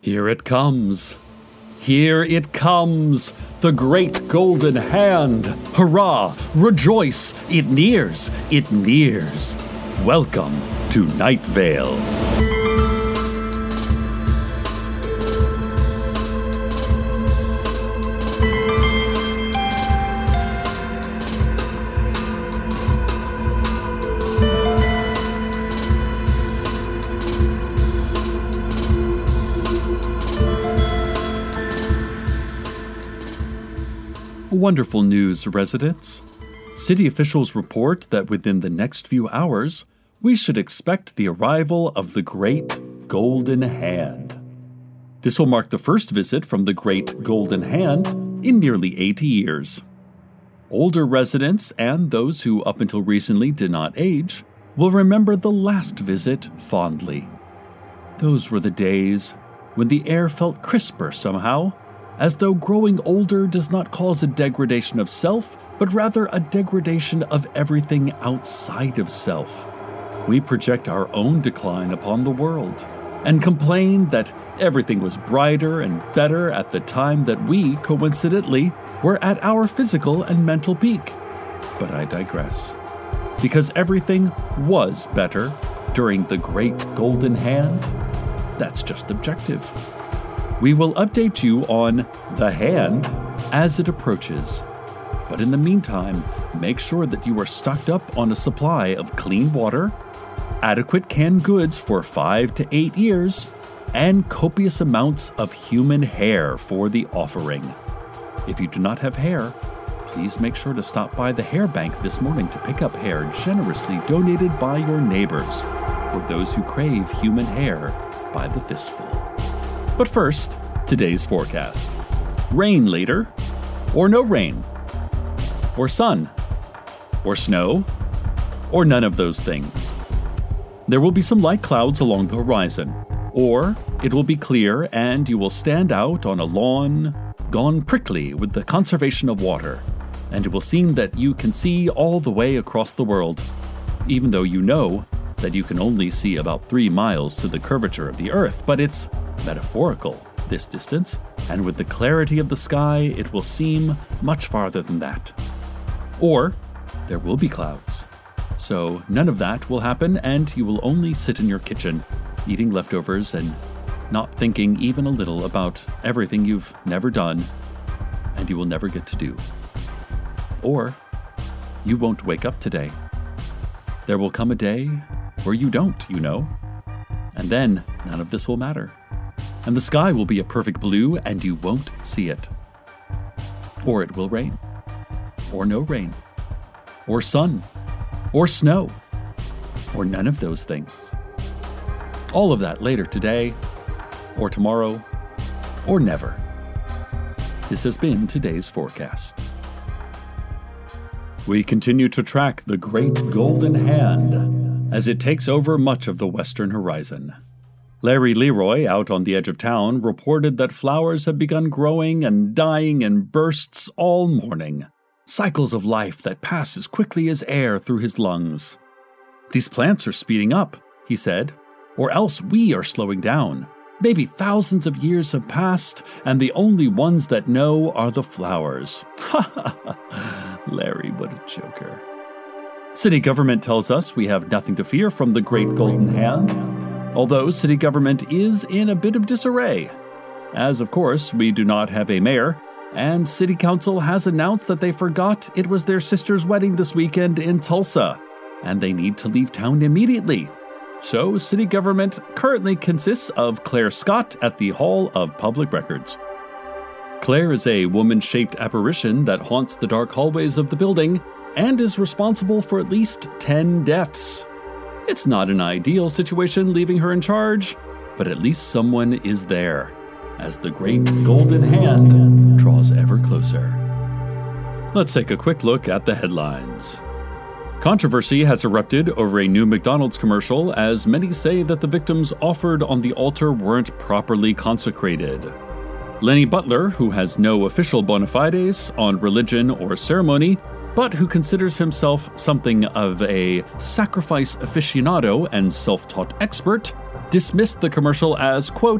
Here it comes. Here it comes. The great golden hand. Hurrah! Rejoice! It nears. It nears. Welcome to Night Vale. Wonderful news, residents. City officials report that within the next few hours, we should expect the arrival of the Great Golden Hand. This will mark the first visit from the Great Golden Hand in nearly 80 years. Older residents and those who up until recently did not age will remember the last visit fondly. Those were the days when the air felt crisper somehow, as though growing older does not cause a degradation of self, but rather a degradation of everything outside of self. We project our own decline upon the world, and complain that everything was brighter and better at the time that we, coincidentally, were at our physical and mental peak. But I digress. Because everything was better during the Great Golden Hand, that's just objective. We will update you on the hand as it approaches. But in the meantime, make sure that you are stocked up on a supply of clean water, adequate canned goods for 5 to 8 years, and copious amounts of human hair for the offering. If you do not have hair, please make sure to stop by the hair bank this morning to pick up hair generously donated by your neighbors for those who crave human hair by the fistful. But first, today's forecast. Rain later, or no rain, or sun, or snow, or none of those things. There will be some light clouds along the horizon, or it will be clear and you will stand out on a lawn gone prickly with the conservation of water, and it will seem that you can see all the way across the world, even though you know that you can only see about 3 miles to the curvature of the earth, but it's metaphorical, this distance, and with the clarity of the sky, it will seem much farther than that. Or there will be clouds. So none of that will happen, and you will only sit in your kitchen, eating leftovers and not thinking even a little about everything you've never done and you will never get to do. Or you won't wake up today. There will come a day where you don't, you know. And then none of this will matter. And the sky will be a perfect blue and you won't see it. Or it will rain. Or no rain. Or sun. Or snow. Or none of those things. All of that later today, or tomorrow, or never. This has been today's forecast. We continue to track the Great Golden Hand as it takes over much of the western horizon. Larry Leroy, out on the edge of town, reported that flowers have begun growing and dying in bursts all morning. Cycles of life that pass as quickly as air through his lungs. These plants are speeding up, he said, or else we are slowing down. Maybe thousands of years have passed, and the only ones that know are the flowers. Ha ha ha! Larry, what a joker. City government tells us we have nothing to fear from the Great Golden Hand, although city government is in a bit of disarray, as of course we do not have a mayor, and city council has announced that they forgot it was their sister's wedding this weekend in Tulsa, and they need to leave town immediately. So city government currently consists of Claire Scott at the Hall of Public Records. Claire is a woman-shaped apparition that haunts the dark hallways of the building and is responsible for at least 10 deaths. It's not an ideal situation leaving her in charge, but at least someone is there, as the Great Golden Hand draws ever closer. Let's take a quick look at the headlines. Controversy has erupted over a new McDonald's commercial, as many say that the victims offered on the altar weren't properly consecrated. Lenny Butler, who has no official bona fides on religion or ceremony, but who considers himself something of a sacrifice aficionado and self-taught expert, dismissed the commercial as, quote,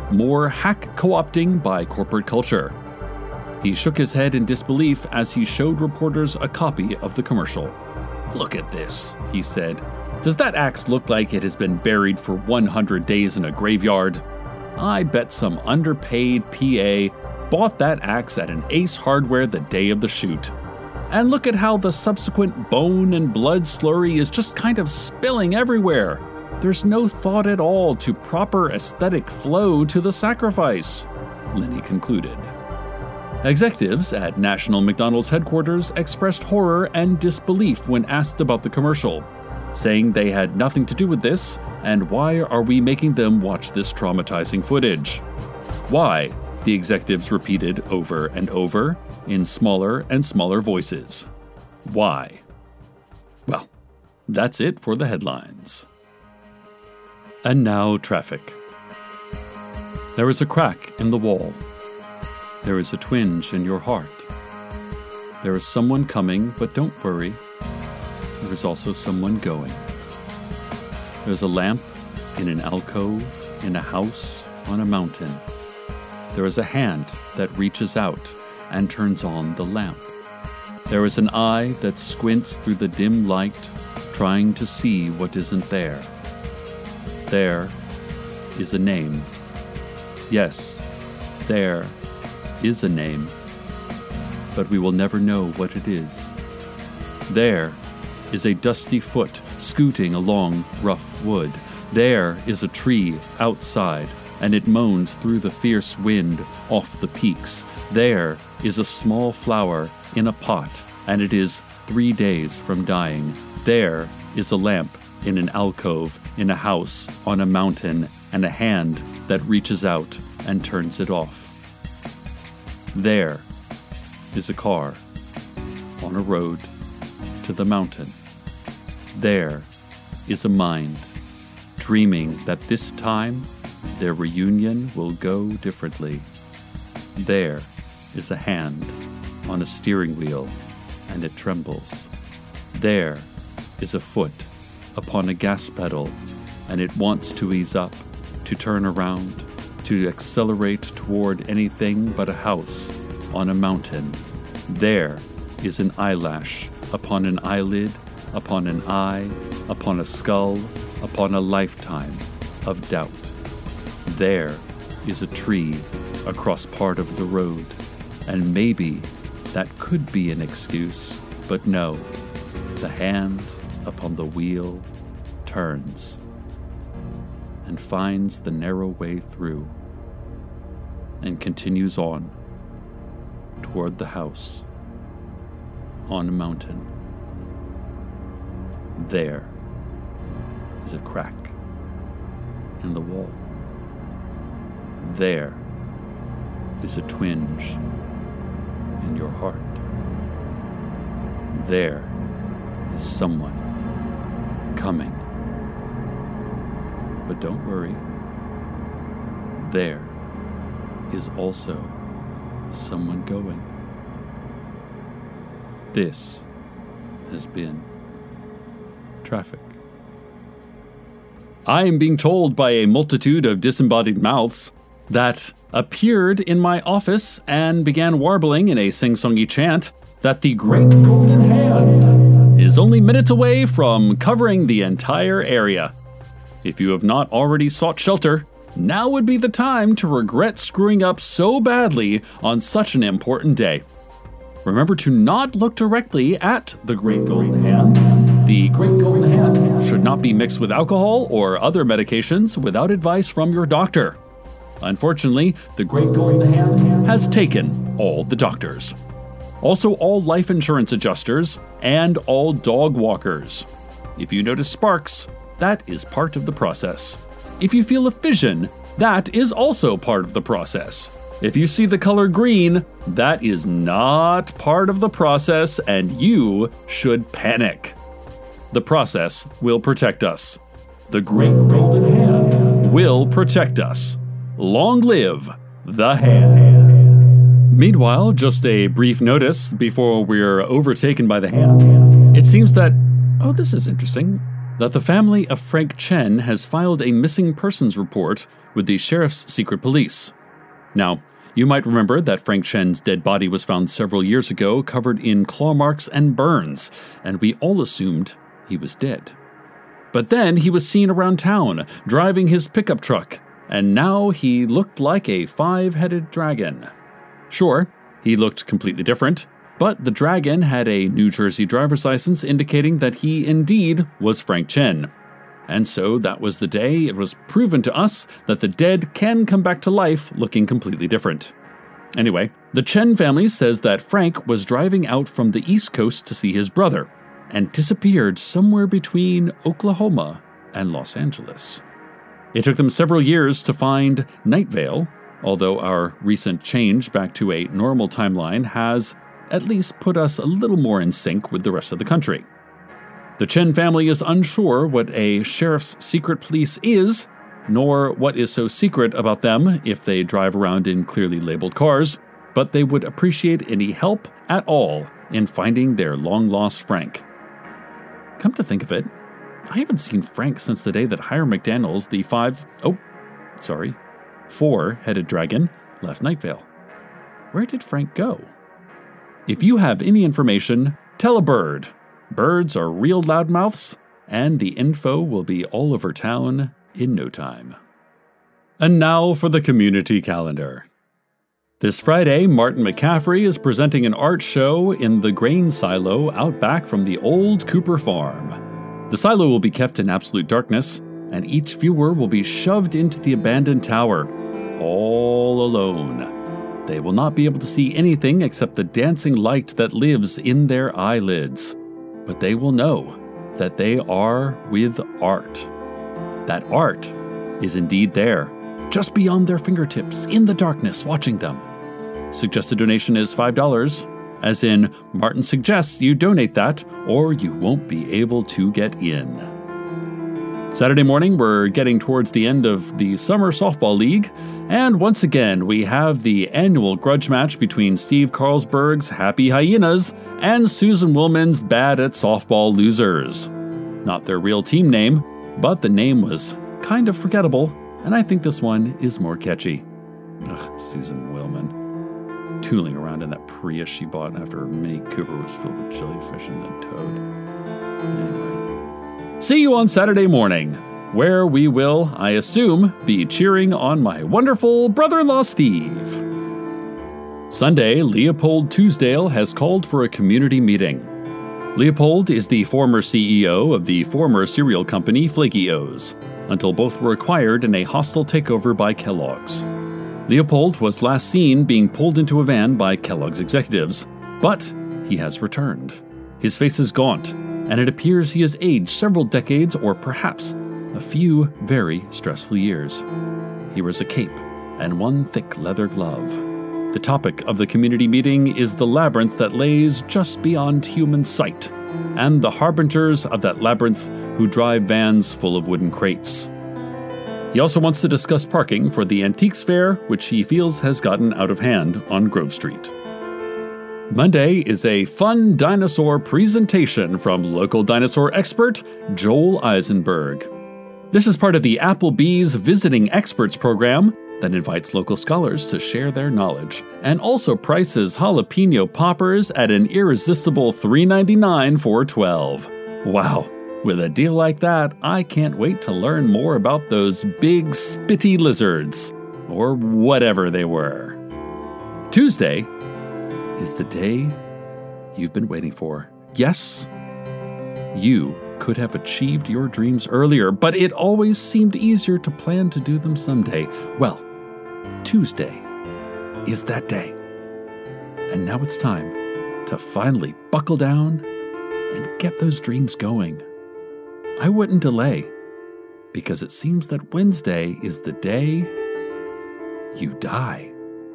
more hack co-opting by corporate culture. He shook his head in disbelief as he showed reporters a copy of the commercial. "Look at this," he said. "Does that axe look like it has been buried for 100 days in a graveyard? I bet some underpaid PA bought that axe at an Ace Hardware the day of the shoot. And look at how the subsequent bone and blood slurry is just kind of spilling everywhere. There's no thought at all to proper aesthetic flow to the sacrifice," Lenny concluded. Executives at National McDonald's headquarters expressed horror and disbelief when asked about the commercial, saying they had nothing to do with this, and why are we making them watch this traumatizing footage? Why? The executives repeated over and over, in smaller and smaller voices. Why? Well, that's it for the headlines. And now traffic. There is a crack in the wall. There is a twinge in your heart. There is someone coming, but don't worry. There is also someone going. There's a lamp in an alcove, in a house, on a mountain. There is a hand that reaches out and turns on the lamp. There is an eye that squints through the dim light, trying to see what isn't there. There is a name. Yes, there is a name, but we will never know what it is. There is a dusty foot scooting along rough wood. There is a tree outside, and it moans through the fierce wind off the peaks. There is a small flower in a pot, and it is 3 days from dying. There is a lamp in an alcove, in a house, on a mountain, and a hand that reaches out and turns it off. There is a car on a road to the mountain. There is a mind dreaming that this time their reunion will go differently. There is a hand on a steering wheel, and it trembles. There is a foot upon a gas pedal, and it wants to ease up, to turn around, to accelerate toward anything but a house on a mountain. There is an eyelash upon an eyelid, upon an eye, upon a skull, upon a lifetime of doubt. There is a tree across part of the road, and maybe that could be an excuse, but no, the hand upon the wheel turns and finds the narrow way through and continues on toward the house on a mountain. There is a crack in the wall. There is a twinge in your heart. There is someone coming. But don't worry. There is also someone going. This has been Traffic. I am being told by a multitude of disembodied mouths that appeared in my office and began warbling in a sing-songy chant that the Great Golden Hand is only minutes away from covering the entire area. If you have not already sought shelter, now would be the time to regret screwing up so badly on such an important day. Remember to not look directly at the Great Golden Hand. The Great Golden Hand should not be mixed with alcohol or other medications without advice from your doctor. Unfortunately, the Great Golden Hand has taken all the doctors. Also all life insurance adjusters and all dog walkers. If you notice sparks, that is part of the process. If you feel a fission, that is also part of the process. If you see the color green, that is not part of the process and you should panic. The process will protect us. The Great Golden Hand will protect us. Long live the hand. Meanwhile, just a brief notice before we're overtaken by the hand. It seems that, oh, this is interesting. that the family of Frank Chen has filed a missing persons report with the Sheriff's Secret Police. Now, you might remember that Frank Chen's dead body was found several years ago covered in claw marks and burns, and we all assumed he was dead. But then he was seen around town, driving his pickup truck, and now he looked like a 5-headed dragon. Sure, he looked completely different, but the dragon had a New Jersey driver's license indicating that he indeed was Frank Chen. And so that was the day it was proven to us that the dead can come back to life looking completely different. Anyway, the Chen family says that Frank was driving out from the East Coast to see his brother and disappeared somewhere between Oklahoma and Los Angeles. It took them several years to find Night Vale, although our recent change back to a normal timeline has at least put us a little more in sync with the rest of the country. The Chen family is unsure what a Sheriff's Secret Police is, nor what is so secret about them if they drive around in clearly labeled cars, but they would appreciate any help at all in finding their long-lost Frank. Come to think of it, I haven't seen Frank since the day that Hiram McDaniels, the 4-headed dragon, left Night Vale. Where did Frank go? If you have any information, tell a bird. Birds are real loudmouths, and the info will be all over town in no time. And now for the community calendar. This Friday, Martin McCaffrey is presenting an art show in the grain silo out back from the old Cooper farm. The silo will be kept in absolute darkness, and each viewer will be shoved into the abandoned tower, all alone. They will not be able to see anything except the dancing light that lives in their eyelids. But they will know that they are with art. That art is indeed there, just beyond their fingertips, in the darkness, watching them. Suggested donation is $5, as in, Martin suggests you donate that, or you won't be able to get in. Saturday morning, we're getting towards the end of the Summer Softball League, and once again, we have the annual grudge match between Steve Carlsberg's Happy Hyenas and Susan Willman's Bad at Softball Losers. Not their real team name, but the name was kind of forgettable, and I think this one is more catchy. Ugh, Susan Willman. Tooling around in that Prius she bought after her Mini Cooper was filled with jellyfish and then towed. Anyway. See you on Saturday morning, where we will, I assume, be cheering on my wonderful brother-in-law Steve. Sunday, Leopold Tuesdale has called for a community meeting. Leopold is the former CEO of the former cereal company Flaky O's, until both were acquired in a hostile takeover by Kellogg's. Leopold was last seen being pulled into a van by Kellogg's executives, but he has returned. His face is gaunt, and it appears he has aged several decades or perhaps a few very stressful years. He wears a cape and one thick leather glove. The topic of the community meeting is the labyrinth that lays just beyond human sight, and the harbingers of that labyrinth who drive vans full of wooden crates. He also wants to discuss parking for the Antiques Fair, which he feels has gotten out of hand on Grove Street. Monday is a fun dinosaur presentation from local dinosaur expert Joel Eisenberg. This is part of the Applebee's Visiting Experts program that invites local scholars to share their knowledge, and also prices jalapeno poppers at an irresistible $3.99 for 12. Wow, with a deal like that, I can't wait to learn more about those big spitty lizards, or whatever they were. Tuesday is the day you've been waiting for. Yes, you could have achieved your dreams earlier, but it always seemed easier to plan to do them someday. Well, Tuesday is that day. And now it's time to finally buckle down and get those dreams going. I wouldn't delay, because it seems that Wednesday is the day you die.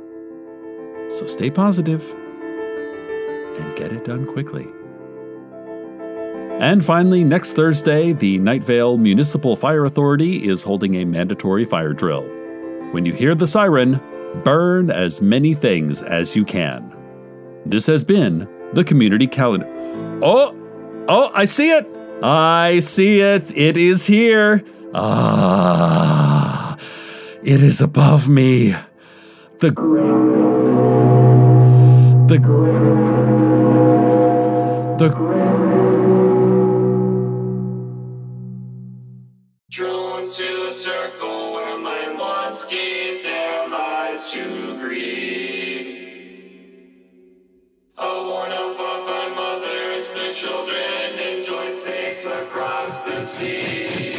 So stay positive and get it done quickly. And finally, next Thursday, the Night Vale Municipal Fire Authority is holding a mandatory fire drill. When you hear the siren, burn as many things as you can. This has been the Community Calendar. Oh, I see it! I see it. It is here. Ah, it is above me. The Drones to a circle where my wants gave their lives to greed. A worn out fought by mothers, their children enjoy things across the sea.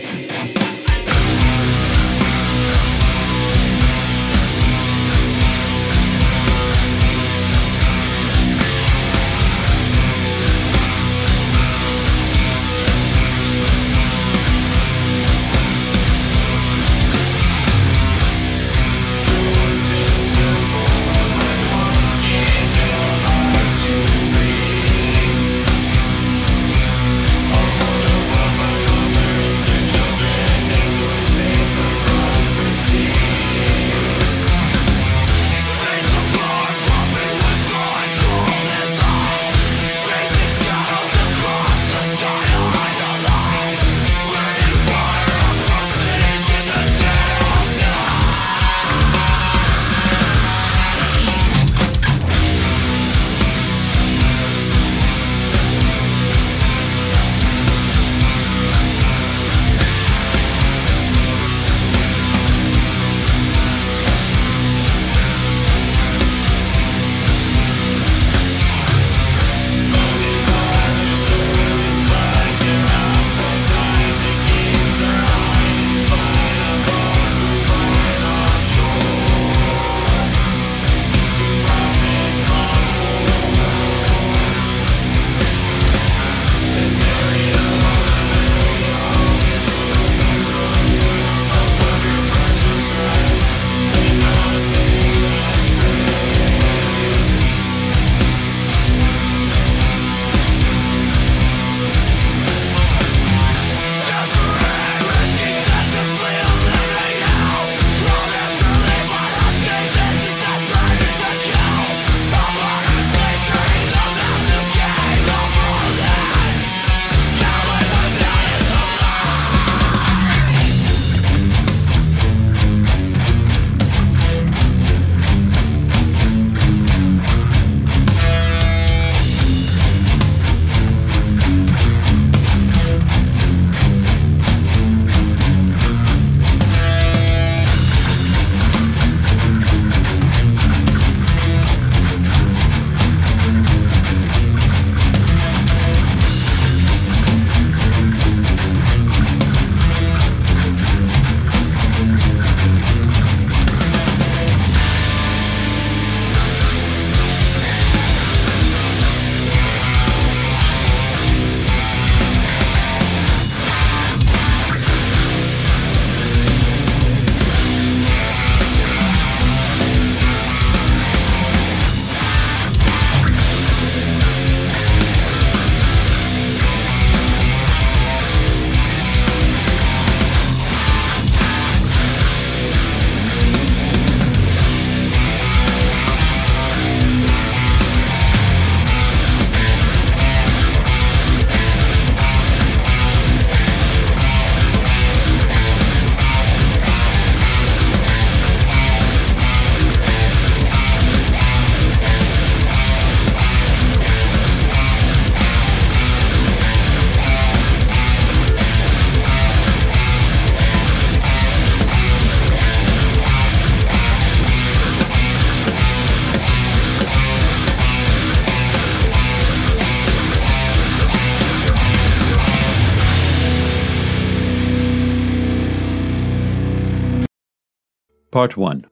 Part 1,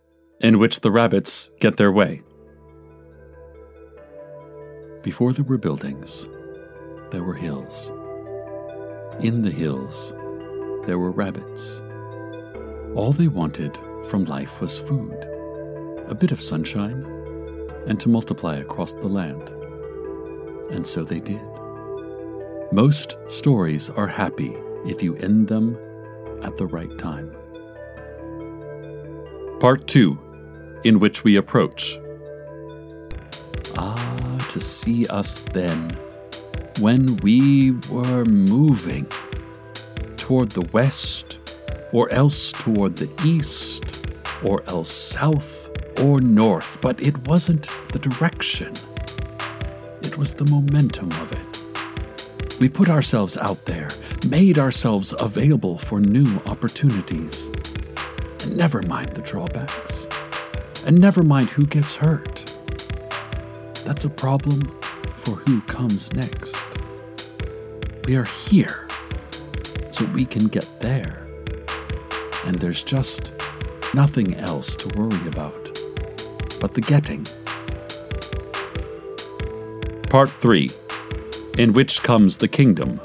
in which the rabbits get their way. Before there were buildings, there were hills. In the hills, there were rabbits. All they wanted from life was food, a bit of sunshine, and to multiply across the land. And so they did. Most stories are happy if you end them at the right time. Part 2, in which we approach. Ah, to see us then, when we were moving toward the west, or else toward the east, or else south or north, but it wasn't the direction. It was the momentum of it. We put ourselves out there, made ourselves available for new opportunities. And never mind the drawbacks. And never mind who gets hurt. That's a problem for who comes next. We are here so we can get there. And there's just nothing else to worry about but the getting. Part 3, in which comes the kingdom.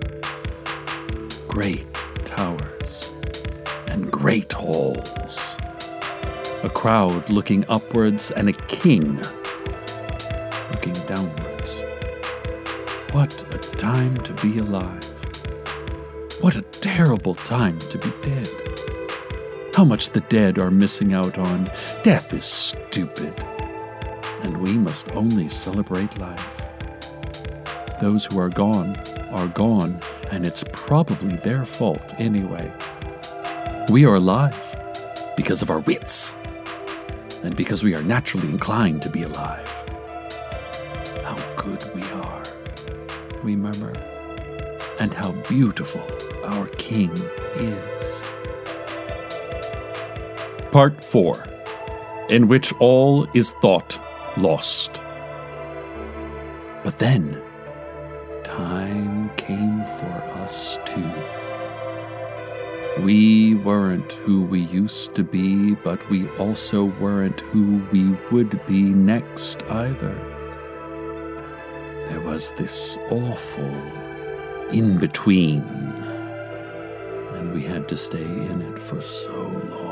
Great towers and great halls. A crowd looking upwards and a king looking downwards. What a time to be alive. What a terrible time to be dead. How much the dead are missing out on. Death is stupid, and we must only celebrate life. Those who are gone, and it's probably their fault anyway. We are alive because of our wits, and because we are naturally inclined to be alive. How good we are, we murmur, and how beautiful our King is. Part 4, in which all is thought lost. But then, time came for us too. We weren't who we used to be, but we also weren't who we would be next either. There was this awful in-between, and we had to stay in it for so long.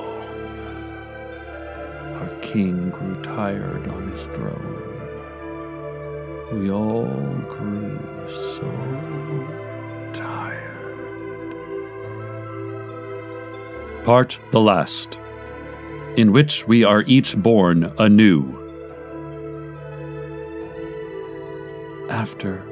Our king grew tired on his throne. We all grew so tired. Part the last, in which we are each born anew. After,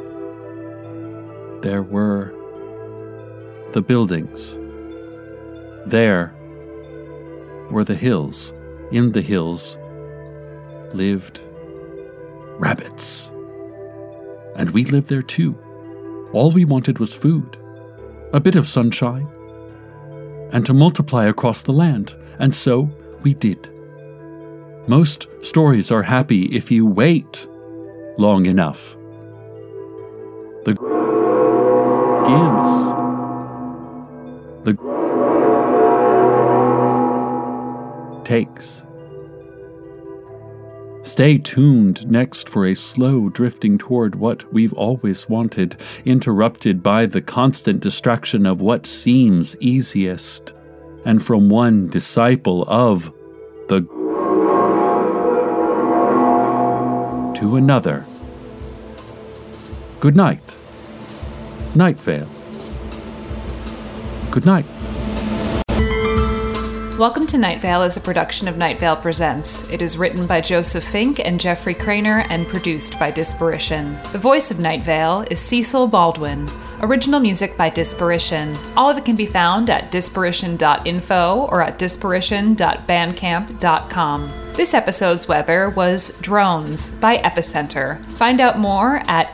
there were the buildings. There were the hills. In the hills lived rabbits. And we lived there too. All we wanted was food, a bit of sunshine, and to multiply across the land. And so we did. Most stories are happy if you wait long enough. The gives. The takes. Stay tuned next for a slow drifting toward what we've always wanted, interrupted by the constant distraction of what seems easiest, and from one disciple of the to another. Good night. Night Vale. Good night. Welcome to Night Vale is a production of Night Vale Presents. It is written by Joseph Fink and Jeffrey Craner and produced by Disparition. The voice of Night Vale is Cecil Baldwin. Original music by Disparition. All of it can be found at disparition.info or at disparition.bandcamp.com. This episode's weather was Drones by Epicenter. Find out more at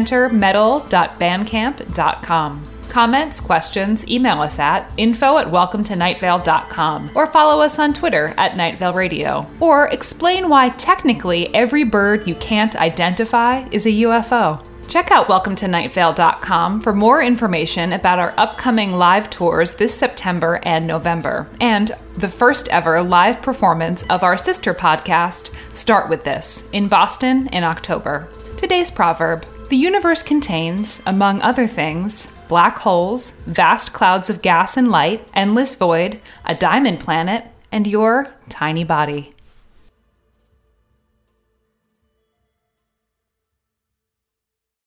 epicentermetal.bandcamp.com. Comments, questions, email us at info@welcometonightvale.com or follow us on Twitter at Night Vale Radio. Or explain why technically every bird you can't identify is a UFO. Check out welcometonightvale.com for more information about our upcoming live tours this September and November, and the first ever live performance of our sister podcast, Start With This, in Boston in October. Today's proverb: the universe contains, among other things, black holes, vast clouds of gas and light, endless void, a diamond planet, and your tiny body.